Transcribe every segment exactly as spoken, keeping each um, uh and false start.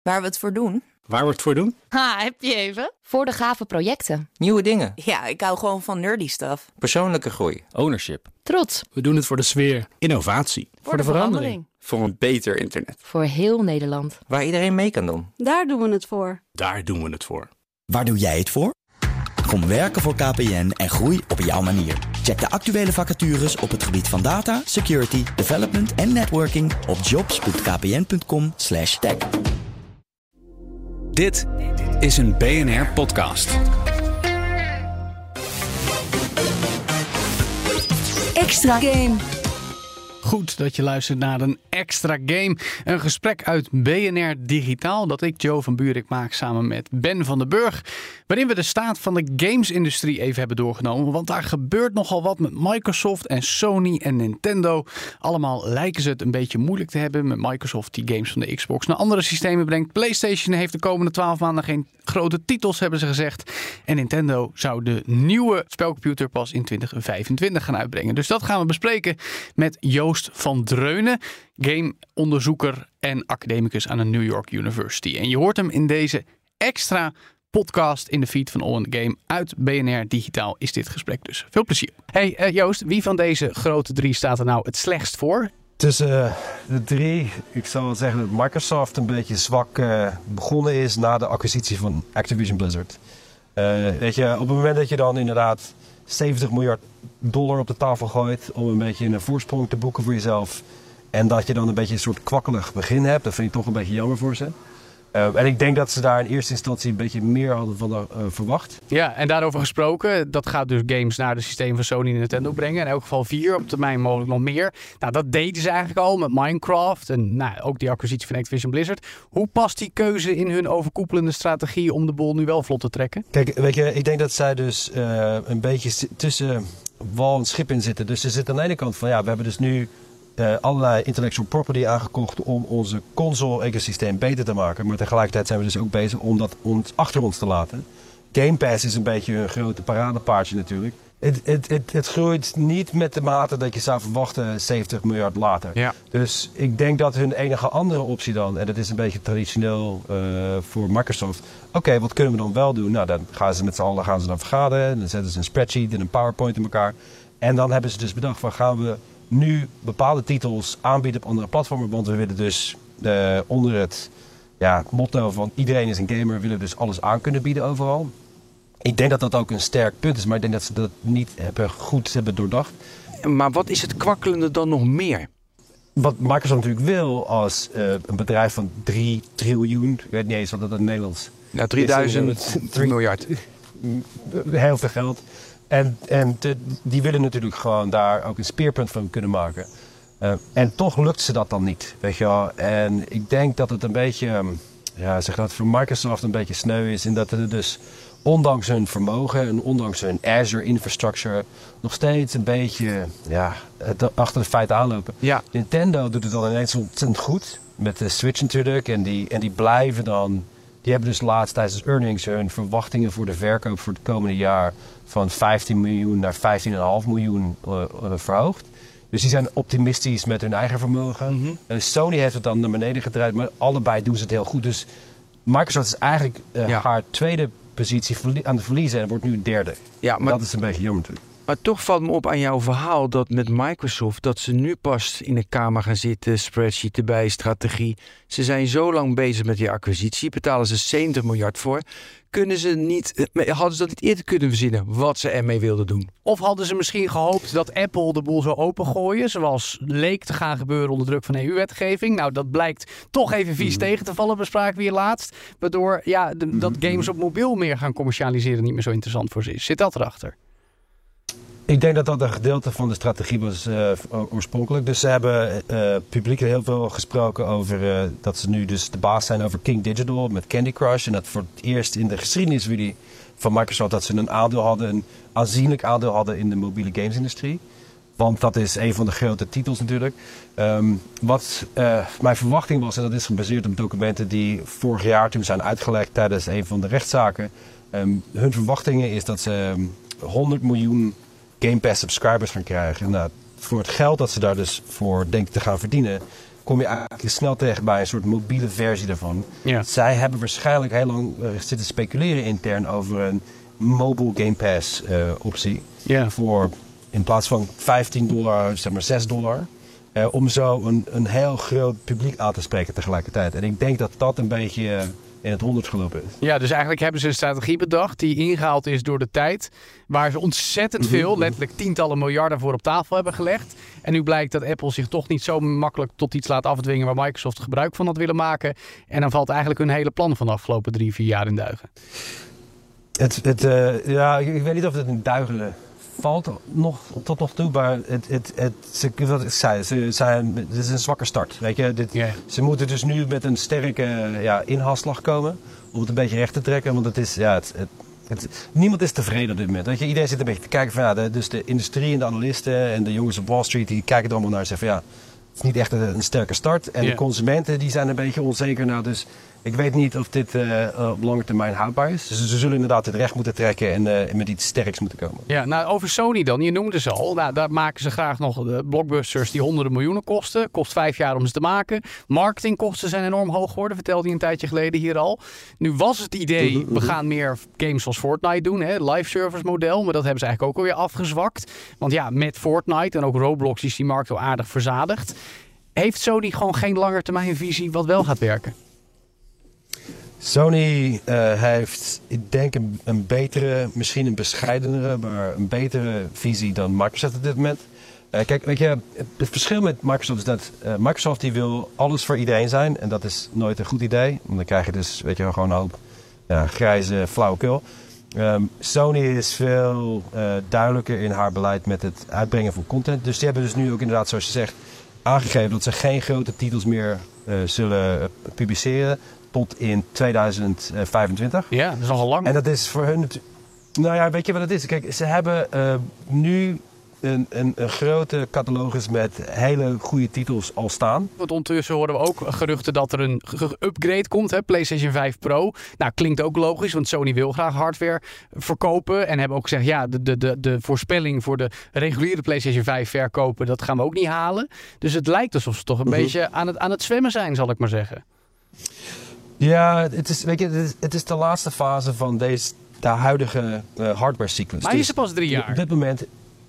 Waar we het voor doen? Waar we het voor doen? Ha, heb je even? Voor de gave projecten. Nieuwe dingen. Ja, ik hou gewoon van nerdy stuff. Persoonlijke groei. Ownership. Trots. We doen het voor de sfeer. Innovatie. Voor, voor de, de verandering. verandering. Voor een beter internet. Voor heel Nederland. Waar iedereen mee kan doen. Daar doen we het voor. Daar doen we het voor. Waar doe jij het voor? Kom werken voor K P N en groei op jouw manier. Check de actuele vacatures op het gebied van data, security, development en networking op jobs punt k p n punt com slash tech. Dit is een B N R podcast. Extra Game. Goed dat je luistert naar een Extra Game. Een gesprek uit B N R Digitaal dat ik, Joe van Buurik, maak samen met Ben van den Burg. Waarin we de staat van de gamesindustrie even hebben doorgenomen. Want daar gebeurt nogal wat met Microsoft en Sony en Nintendo. Allemaal lijken ze het een beetje moeilijk te hebben. Met Microsoft die games van de Xbox naar andere systemen brengt. PlayStation heeft de komende twaalf maanden geen grote titels, hebben ze gezegd. En Nintendo zou de nieuwe spelcomputer pas in twintig vijfentwintig gaan uitbrengen. Dus dat gaan we bespreken met Joost van Dreunen, gameonderzoeker en academicus aan de New York University. En je hoort hem in deze extra podcast in de feed van All in the Game. Uit B N R Digitaal is dit gesprek dus. Veel plezier. Hey uh, Joost, wie van deze grote drie staat er nou het slechtst voor? Tussen uh, de drie, ik zou wel zeggen dat Microsoft een beetje zwak uh, begonnen is na de acquisitie van Activision Blizzard. Uh, weet je, op het moment dat je dan inderdaad zeventig miljard dollar op de tafel gooit om een beetje een voorsprong te boeken voor jezelf. En dat je dan een beetje een soort kwakkelig begin hebt, dat vind ik toch een beetje jammer voor ze. Uh, en ik denk dat ze daar in eerste instantie een beetje meer hadden van uh, verwacht. Ja, en daarover gesproken, dat gaat dus games naar de systeem van Sony en Nintendo brengen. In elk geval vier, op termijn mogelijk nog meer. Nou, dat deden ze eigenlijk al met Minecraft en nou, ook die acquisitie van Activision Blizzard. Hoe past die keuze in hun overkoepelende strategie om de boel nu wel vlot te trekken? Kijk, weet je, ik denk dat zij dus uh, een beetje tussen wal en schip in zitten. Dus ze zitten aan de ene kant van, ja, we hebben dus nu Uh, allerlei intellectual property aangekocht om onze console-ecosysteem beter te maken. Maar tegelijkertijd zijn we dus ook bezig om dat ons achter ons te laten. Game Pass is een beetje een grote paradepaardje natuurlijk. Het, het, het, het groeit niet met de mate dat je zou verwachten zeventig miljard later. Ja. Dus ik denk dat hun enige andere optie dan, en dat is een beetje traditioneel uh, voor Microsoft. Oké, okay, wat kunnen we dan wel doen? Nou, dan gaan ze met z'n allen gaan ze dan vergaderen. Dan zetten ze een spreadsheet en een PowerPoint in elkaar. En dan hebben ze dus bedacht van, gaan we nu bepaalde titels aanbieden op andere platformen. Want we willen dus uh, onder het ja, motto van iedereen is een gamer, willen we dus alles aan kunnen bieden overal. Ik denk dat dat ook een sterk punt is, maar ik denk dat ze dat niet hebben, goed hebben doordacht. Maar wat is het kwakkelende dan nog meer? Wat Microsoft natuurlijk wil als uh, een bedrijf van drie triljoen, ik weet niet eens wat dat in Nederlands ja, drieduizend miljard. Heel veel geld. En, en te, die willen natuurlijk gewoon daar ook een speerpunt van kunnen maken. Uh, en toch lukt ze dat dan niet, weet je wel. En ik denk dat het een beetje, ja, zeg dat voor Microsoft een beetje sneu is. In dat er dus, ondanks hun vermogen en ondanks hun Azure infrastructure, nog steeds een beetje ja, achter de feiten aanlopen. Ja. Nintendo doet het dan ineens ontzettend goed. Met de Switch natuurlijk. En die, en die blijven dan. Die hebben dus laatst tijdens de earnings hun verwachtingen voor de verkoop voor het komende jaar van vijftien miljoen naar vijftien komma vijf miljoen uh, uh, verhoogd. Dus die zijn optimistisch met hun eigen vermogen. Mm-hmm. En Sony heeft het dan naar beneden gedraaid, maar allebei doen ze het heel goed. Dus Microsoft is eigenlijk uh, ja. haar tweede positie aan de verliezen en wordt nu derde. Ja, maar dat is een beetje jammer natuurlijk. Maar toch valt me op aan jouw verhaal dat met Microsoft, dat ze nu pas in de kamer gaan zitten, spreadsheet erbij, strategie. Ze zijn zo lang bezig met die acquisitie, betalen ze zeventig miljard voor. Kunnen ze niet, hadden ze dat niet eerder kunnen verzinnen wat ze ermee wilden doen? Of hadden ze misschien gehoopt dat Apple de boel zou opengooien, zoals leek te gaan gebeuren onder druk van E U-wetgeving. Nou, dat blijkt toch even vies mm. tegen te vallen, bespraken we hier laatst. Waardoor ja, de, dat games op mobiel meer gaan commercialiseren niet meer zo interessant voor ze is. Zit dat erachter? Ik denk dat dat een gedeelte van de strategie was uh, oorspronkelijk. Dus ze hebben uh, publiek heel veel gesproken over uh, dat ze nu dus de baas zijn over King Digital met Candy Crush. En dat voor het eerst in de geschiedenis van Microsoft dat ze een aandeel hadden, een aanzienlijk aandeel hadden in de mobiele gamesindustrie. Want dat is een van de grote titels natuurlijk. Um, wat uh, mijn verwachting was, en dat is gebaseerd op documenten die vorig jaar toen zijn uitgelekt tijdens een van de rechtszaken. Um, hun verwachtingen is dat ze um, honderd miljoen Game Pass subscribers gaan krijgen. Nou, voor het geld dat ze daar dus voor denken te gaan verdienen, kom je eigenlijk snel terecht bij een soort mobiele versie daarvan. Ja. Zij hebben waarschijnlijk heel lang uh, zitten speculeren intern over een mobile Game Pass uh, optie. Ja. Voor in plaats van vijftien dollar, zeg maar zes dollar. Uh, om zo een, een heel groot publiek aan te spreken tegelijkertijd. En ik denk dat dat een beetje uh, in het honderd gelopen is. Ja, dus eigenlijk hebben ze een strategie bedacht die ingehaald is door de tijd. Waar ze ontzettend veel, letterlijk tientallen miljarden voor op tafel hebben gelegd. En nu blijkt dat Apple zich toch niet zo makkelijk tot iets laat afdwingen waar Microsoft gebruik van had willen maken. En dan valt eigenlijk hun hele plan van de afgelopen drie, vier jaar in duigen. Het, het, uh, ja, ik, ik weet niet of het in duigen valt nog, tot nog toe, maar het, het, het, ze, wat ik zei, ze zijn, het is een zwakke start. Weet je? Dit, yeah. Ze moeten dus nu met een sterke ja, inhaalslag komen om het een beetje recht te trekken, want het is, ja, het, het, het, niemand is tevreden op dit moment. Weet je? Iedereen zit een beetje te kijken van, ja, de, dus de industrie en de analisten en de jongens op Wall Street, die kijken er allemaal naar en zeggen van, ja, het is niet echt een, een sterke start. En yeah. de consumenten die zijn een beetje onzeker, nou, dus ik weet niet of dit uh, op lange termijn houdbaar is. Dus ze zullen inderdaad het recht moeten trekken en, uh, en met iets sterks moeten komen. Ja, nou over Sony dan. Je noemde ze al. Nou, daar maken ze graag nog de blockbusters die honderden miljoenen kosten. Kost vijf jaar om ze te maken. Marketingkosten zijn enorm hoog geworden. Vertelde hij een tijdje geleden hier al. Nu was het idee, we gaan meer games zoals Fortnite doen. Hè? Live service model. Maar dat hebben ze eigenlijk ook alweer afgezwakt. Want ja, met Fortnite en ook Roblox is die markt wel aardig verzadigd. Heeft Sony gewoon geen langetermijnvisie wat wel gaat werken? Sony uh, heeft, ik denk, een, een betere, misschien een bescheidenere, maar een betere visie dan Microsoft op dit moment. Uh, kijk, weet je, het verschil met Microsoft is dat uh, Microsoft die wil alles voor iedereen zijn. En dat is nooit een goed idee. Want dan krijg je dus, weet je, gewoon een hoop ja, grijze flauwekul. Um, Sony is veel uh, duidelijker in haar beleid met het uitbrengen van content. Dus die hebben dus nu ook inderdaad, zoals je zegt, aangegeven dat ze geen grote titels meer uh, zullen uh, publiceren tot in tweeduizend vijfentwintig. Ja, dat is nogal lang. En dat is voor hun... Nou ja, weet je wat het is? Kijk, ze hebben uh, nu een, een, een grote catalogus met hele goede titels al staan. Want ondertussen horen we ook geruchten dat er een upgrade komt, hè? PlayStation vijf Pro. Nou, klinkt ook logisch, want Sony wil graag hardware verkopen. En hebben ook gezegd, ja, de, de, de, de voorspelling voor de reguliere PlayStation vijf verkopen, dat gaan we ook niet halen. Dus het lijkt alsof ze toch een uh-huh. beetje aan het, aan het zwemmen zijn, zal ik maar zeggen. Ja, het is, weet je, het is, het is de laatste fase van deze, de huidige uh, hardware-cyclus. Maar dus is er pas drie jaar? Op dit moment...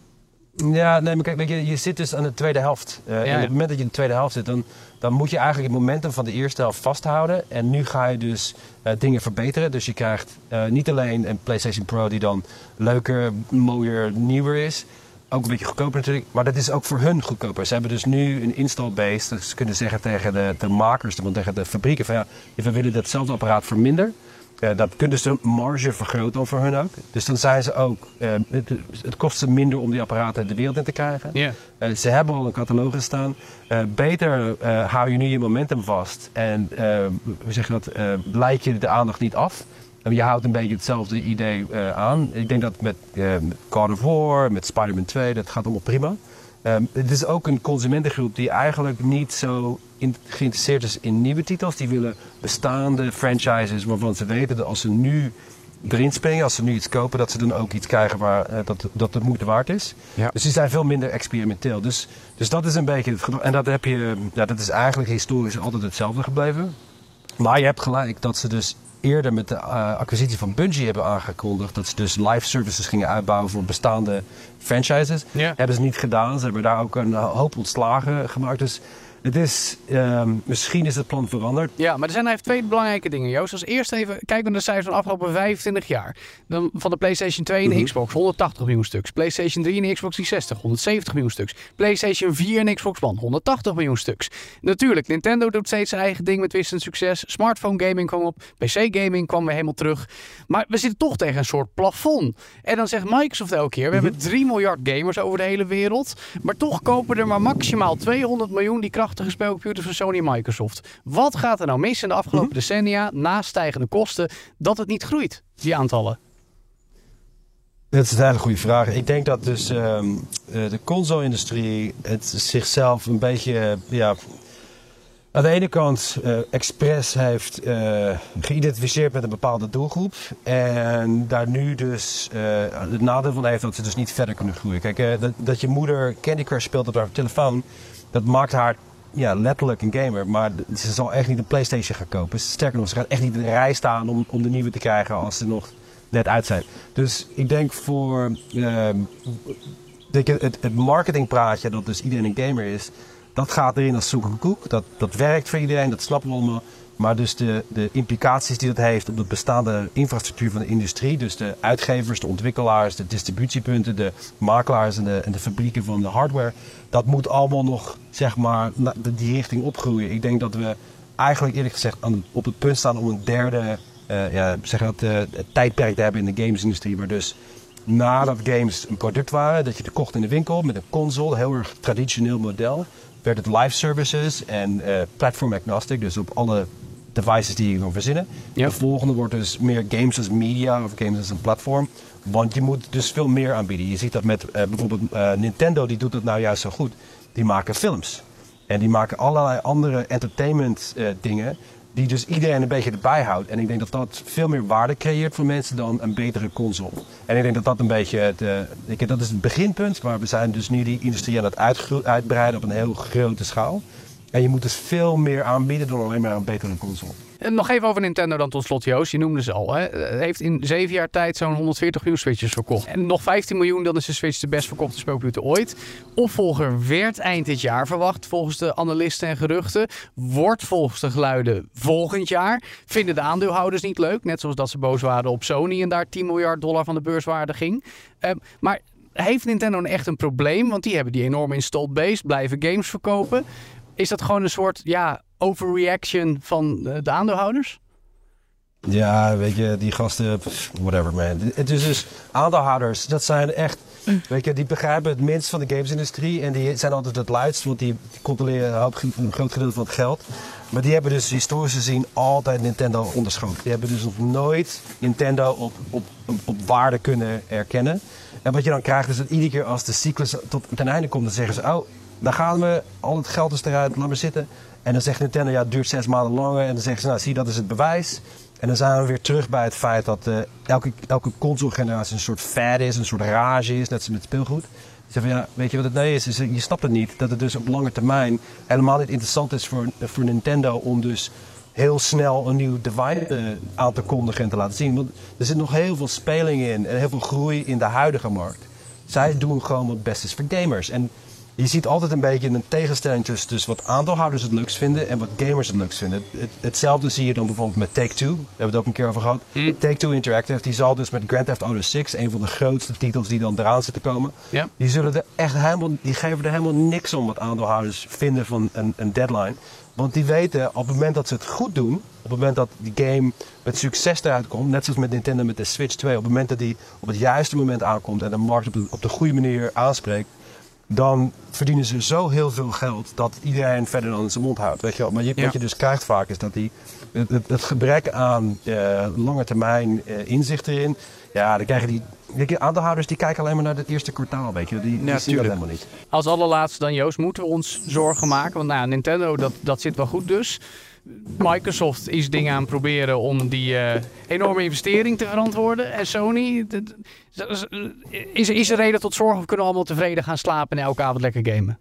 Ja, nee, maar kijk, weet je, je zit dus aan de tweede helft. Uh, ja, en op het moment dat je in de tweede helft zit, dan, dan moet je eigenlijk het momentum van de eerste helft vasthouden. En nu ga je dus uh, dingen verbeteren. Dus je krijgt uh, niet alleen een PlayStation Pro die dan leuker, mooier, nieuwer is. Ook een beetje goedkoper natuurlijk, maar dat is ook voor hun goedkoper. Ze hebben dus nu een install base, dus ze kunnen zeggen tegen de, de makers, tegen de fabrieken van ja, we willen datzelfde apparaat voor minder. Uh, dat kunnen ze marge vergroten dan voor hun ook. Dus dan zijn ze ook, uh, het, het kost ze minder om die apparaten de wereld in te krijgen. Yeah. Uh, ze hebben al een catalogus staan. Uh, beter uh, hou je nu je momentum vast en uh, hoe zeg je dat, uh, leid je de aandacht niet af. Je houdt een beetje hetzelfde idee uh, aan. Ik denk dat met, uh, met God of War, met Spider-Man twee, dat gaat allemaal prima. Um, het is ook een consumentengroep die eigenlijk niet zo in, geïnteresseerd is in nieuwe titels. Die willen bestaande franchises waarvan ze weten dat als ze nu erin springen, als ze nu iets kopen, dat ze dan ook iets krijgen waar uh, dat, dat het moeite waard is. Ja. Dus die zijn veel minder experimenteel. Dus, dus dat is een beetje het geval. En dat, heb je, ja, dat is eigenlijk historisch altijd hetzelfde gebleven. Maar je hebt gelijk dat ze dus eerder met de uh, acquisitie van Bungie hebben aangekondigd dat ze dus live services gingen uitbouwen voor bestaande franchises. Ja. Hebben ze niet gedaan. Ze hebben daar ook een hoop ontslagen gemaakt. Dus het is, um, misschien is het plan veranderd. Ja, maar er zijn even twee belangrijke dingen, Joost. Als eerst even kijken naar de cijfers van de afgelopen vijfentwintig jaar. Dan van de PlayStation twee en de uh-huh. Xbox honderdtachtig miljoen stuks. PlayStation drie en de Xbox driehonderdzestig, honderdzeventig miljoen stuks. PlayStation vier en Xbox One, honderdtachtig miljoen stuks. Natuurlijk, Nintendo doet steeds zijn eigen ding met wisselend succes. Smartphone gaming kwam op. P C gaming kwam weer helemaal terug. Maar we zitten toch tegen een soort plafond. En dan zegt Microsoft elke keer, we uh-huh. hebben drie miljard gamers over de hele wereld. Maar toch kopen er maar maximaal tweehonderd miljoen die krachtige spelcomputers van Sony en Microsoft. Wat gaat er nou mis in de afgelopen uh-huh. decennia, naast stijgende kosten, dat het niet groeit, die aantallen? Dat is een hele goede vraag. Ik denk dat dus um, de console-industrie het zichzelf een beetje, ja, aan de ene kant uh, expres heeft uh, geïdentificeerd met een bepaalde doelgroep. En daar nu dus uh, het nadeel van heeft dat ze dus niet verder kunnen groeien. Kijk, uh, dat, dat je moeder Candy Crush speelt op haar telefoon, dat maakt haar ja, letterlijk een gamer, maar ze zal echt niet een PlayStation gaan kopen. Sterker nog, ze gaat echt niet in de rij staan om, om de nieuwe te krijgen als ze nog net uit zijn. Dus ik denk voor uh, denk je, het, het marketingpraatje dat dus iedereen een gamer is, dat gaat erin als zoek en koek. Dat, dat werkt voor iedereen, dat snappen we allemaal. Maar dus de, de implicaties die dat heeft op de bestaande infrastructuur van de industrie, dus de uitgevers, de ontwikkelaars, de distributiepunten, de makelaars en de, en de fabrieken van de hardware, dat moet allemaal nog, zeg maar, die richting opgroeien. Ik denk dat we eigenlijk eerlijk gezegd aan, op het punt staan om een derde uh, ja, zeg dat, uh, tijdperk te hebben in de gamesindustrie. Maar dus nadat games een product waren, dat je het kocht in de winkel met een console, heel erg traditioneel model, werd het live services en uh, platform agnostic, dus op alle devices die je kan verzinnen. Ja. De volgende wordt dus meer games als media of games als een platform. Want je moet dus veel meer aanbieden. Je ziet dat met uh, bijvoorbeeld uh, Nintendo, die doet dat nou juist zo goed. Die maken films. En die maken allerlei andere entertainment uh, dingen die dus iedereen een beetje erbij houdt. En ik denk dat dat veel meer waarde creëert voor mensen dan een betere console. En ik denk dat dat een beetje, het, uh, ik, dat is het beginpunt. Maar we zijn dus nu die industrie aan het uitgro- uitbreiden op een heel grote schaal. En je moet dus veel meer aanbieden dan alleen maar een betere console. En nog even over Nintendo dan tot slot, Joost. Je noemde ze al. Hè. Het heeft in zeven jaar tijd zo'n honderdveertig miljoen Switches verkocht. En nog vijftien miljoen, dan is de Switch de best verkochte speelcomputer ooit. Opvolger werd eind dit jaar verwacht, volgens de analisten en geruchten. Wordt volgens de geluiden volgend jaar. Vinden de aandeelhouders niet leuk. Net zoals dat ze boos waren op Sony en daar tien miljard dollar van de beurswaarde ging. Uh, maar heeft Nintendo nou echt een probleem? Want die hebben die enorme installed base, blijven games verkopen. Is dat gewoon een soort ja, overreaction van de aandeelhouders? Ja, weet je, die gasten, whatever man. Het is dus, aandeelhouders, dat zijn echt, weet je, die begrijpen het minst van de gamesindustrie. En die zijn altijd het luidst, want die controleren een, hoop, een groot gedeelte van het geld. Maar die hebben dus historisch gezien altijd Nintendo onderschoten. Die hebben dus nog nooit Nintendo op, op, op, op waarde kunnen erkennen. En wat je dan krijgt is dat iedere keer als de cyclus tot ten einde komt, dan zeggen ze, oh, daar gaan we, al het geld is eruit, laat maar zitten. En dan zegt Nintendo, ja, het duurt zes maanden langer. En dan zeggen ze, nou zie, dat is het bewijs. En dan zijn we weer terug bij het feit dat uh, elke, elke console-generatie een soort fad is, een soort rage is, net zoals met speelgoed. Ze zeggen van, ja, weet je wat het nee is? is? Je snapt het niet, dat het dus op lange termijn helemaal niet interessant is voor, voor Nintendo om dus heel snel een nieuw device uh, aan te kondigen en te laten zien. Want er zit nog heel veel speling in en heel veel groei in de huidige markt. Zij doen gewoon wat best is voor gamers. En je ziet altijd een beetje een tegenstelling tussen, tussen wat aandeelhouders het leukst vinden en wat gamers het leukst vinden. Het, hetzelfde zie je dan bijvoorbeeld met Take-Two. Daar hebben we het ook een keer over gehad. Mm. Take-Two Interactive, die zal dus met Grand Theft Auto zes, een van de grootste titels die dan eraan zitten komen. Yeah. Die, zullen er echt helemaal, die geven er helemaal niks om wat aandeelhouders vinden van een, een deadline. Want die weten op het moment dat ze het goed doen, op het moment dat die game met succes eruit komt, net zoals met Nintendo met de Switch twee, op het moment dat die op het juiste moment aankomt en de markt op de, op de goede manier aanspreekt, dan verdienen ze zo heel veel geld dat iedereen verder dan in zijn mond houdt. Weet je wel? Maar je, ja. wat je dus krijgt vaak is dat die, het, het gebrek aan uh, lange termijn uh, inzicht erin, ja, dan krijgen die, die aandeelhouders die kijken alleen maar naar het eerste kwartaal, weet je. Die, die ja, zien dat helemaal niet. Als allerlaatste dan, Joost, moeten we ons zorgen maken? Want nou, Nintendo, dat, dat zit wel goed dus. Microsoft is dingen aan het proberen om die uh, enorme investering te verantwoorden. En Sony, d- d- is, is er reden tot zorgen of kunnen we allemaal tevreden gaan slapen en elke avond lekker gamen?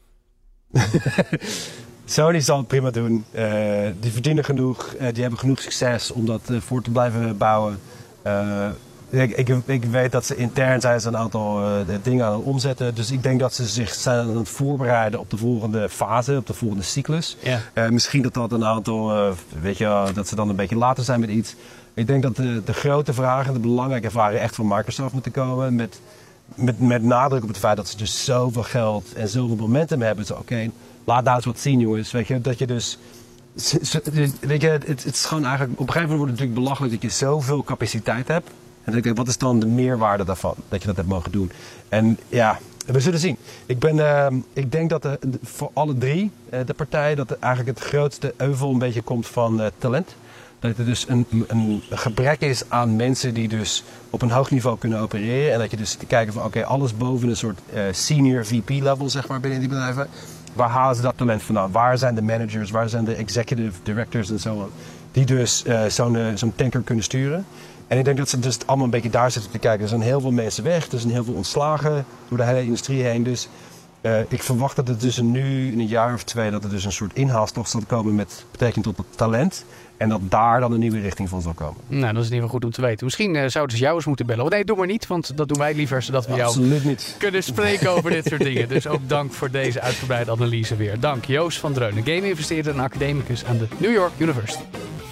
Sony zal het prima doen. Uh, die verdienen genoeg. Uh, die hebben genoeg succes om dat uh, voor te blijven bouwen. Uh, ik, ik, ik weet dat ze intern zijn ze een aantal uh, dingen aan het omzetten. Dus ik denk dat ze zich zijn aan het voorbereiden op de volgende fase, op de volgende cyclus. Yeah. Uh, misschien dat dat een aantal, uh, weet je, dat ze dan een beetje later zijn met iets. Ik denk dat de, de grote vragen, de belangrijke vragen echt van Microsoft moeten komen. Met, met, met nadruk op het feit dat ze dus zoveel geld en zoveel momentum hebben. Zo, oké, okay, laat daar eens wat zien, jongens. Weet je, dat je dus... Weet je, het, het is gewoon eigenlijk... Op een gegeven moment wordt het natuurlijk belachelijk dat je zoveel capaciteit hebt. En dan denk ik, wat is dan de meerwaarde daarvan? Dat je dat hebt mogen doen. En ja, we zullen zien. Ik, ben, uh, ik denk dat de, voor alle drie uh, de partijen... dat er eigenlijk het grootste euvel een beetje komt van uh, talent. Dat er dus een, een gebrek is aan mensen die dus op een hoog niveau kunnen opereren. En dat je dus te kijken van, oké, okay, alles boven een soort uh, senior V P level, zeg maar, binnen die bedrijven. Waar halen ze dat talent vandaan? Waar zijn de managers? Waar zijn de executive directors en zo on? Die dus uh, zo'n, uh, zo'n tanker kunnen sturen. En ik denk dat ze dus allemaal een beetje daar zitten te kijken. Er zijn heel veel mensen weg. Er zijn heel veel ontslagen door de hele industrie heen. Dus Uh, ik verwacht dat het dus nu in een jaar of twee dat er dus een soort inhaalstocht zal komen met betrekking tot het talent. En dat daar dan een nieuwe richting van zal komen. Nou, dat is in ieder geval goed om te weten. Misschien uh, zouden ze jou eens moeten bellen. Nee, doe maar niet, want dat doen wij liever zodat we Absoluut jou niet. kunnen spreken over dit soort dingen. Dus ook dank voor deze uitgebreide analyse weer. Dank Joost van Dreunen, game-investeerder en academicus aan de New York University.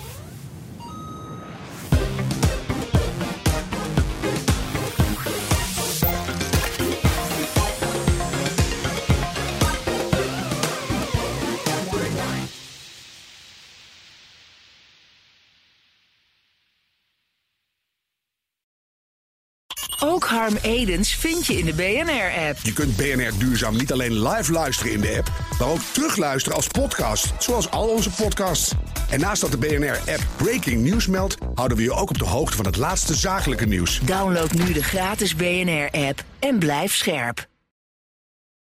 Ook Harm Edens vind je in de B N R-app. Je kunt B N R Duurzaam niet alleen live luisteren in de app, maar ook terugluisteren als podcast, zoals al onze podcasts. En naast dat de B N R-app Breaking News meldt, houden we je ook op de hoogte van het laatste zakelijke nieuws. Download nu de gratis B N R-app en blijf scherp.